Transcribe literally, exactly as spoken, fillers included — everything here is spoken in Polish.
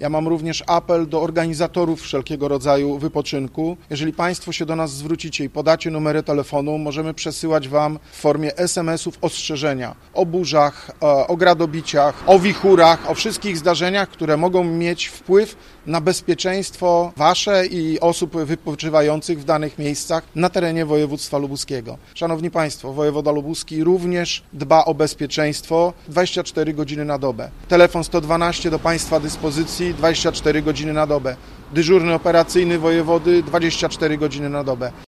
Ja mam również apel do organizatorów wszelkiego rodzaju wypoczynku. Jeżeli Państwo się do nas zwrócicie i podacie numery telefonu, możemy przesyłać Wam w formie es em esów ostrzeżenia o burzach, o gradobiciach, o wichurach, o wszystkich zdarzeniach, które mogą mieć wpływ na bezpieczeństwo Wasze i osób wypoczywających w danych miejscach na terenie województwa lubuskiego. Szanowni Państwo, wojewoda lubuski również dba o bezpieczeństwo dwadzieścia cztery godziny na dobę. Telefon sto dwanaście do Państwa dyspozycji dwadzieścia cztery godziny na dobę. Dyżurny operacyjny wojewody dwadzieścia cztery godziny na dobę.